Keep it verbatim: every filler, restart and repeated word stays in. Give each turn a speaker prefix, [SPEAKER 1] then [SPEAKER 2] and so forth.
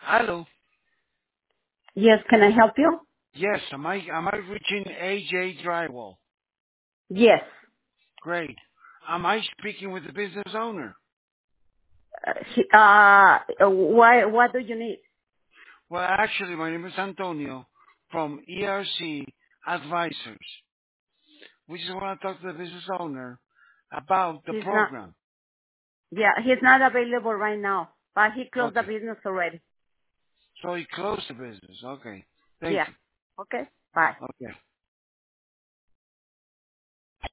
[SPEAKER 1] Hello.
[SPEAKER 2] Yes, can I help you?
[SPEAKER 1] Yes, am I am I reaching A J Drywall?
[SPEAKER 2] Yes.
[SPEAKER 1] Great. Am I speaking with the business owner?
[SPEAKER 2] Uh, he- uh, why, what do you need?
[SPEAKER 1] Well, actually, my name is Antonio from E R C Advisors. We just want to talk to the business owner about the
[SPEAKER 2] He's not,
[SPEAKER 1] program.
[SPEAKER 2] yeah, he's not available right now, but he closed the
[SPEAKER 1] Okay.
[SPEAKER 2] business already.
[SPEAKER 1] So he closed the business. Okay. Thank
[SPEAKER 2] Yeah.
[SPEAKER 1] you.
[SPEAKER 2] Okay. Bye.
[SPEAKER 1] Okay.